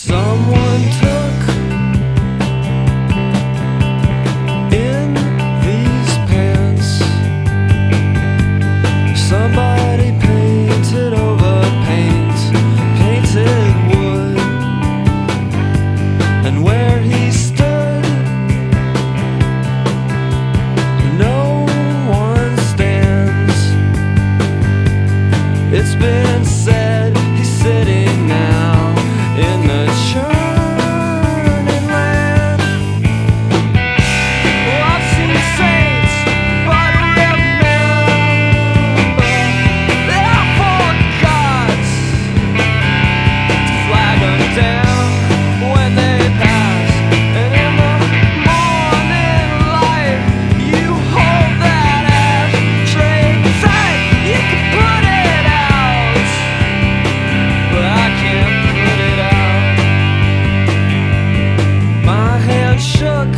Someone took in these pants. Somebody painted over paint, painted wood, and where he stood, no one stands. It's been said he's sitting now in the churning land. Well, I've seen saints, but remember, they're for gods to flag them down when they pass. And in the morning light, you hold that ashtray tight. You can put it out, but I can't put it out. My hand shook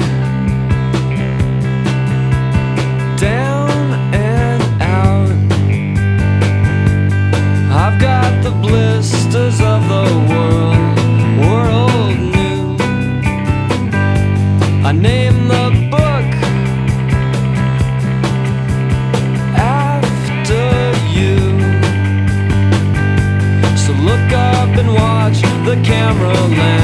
down and out. I've got the blisters of the world new. I named the book after you. So look up and watch the camera land.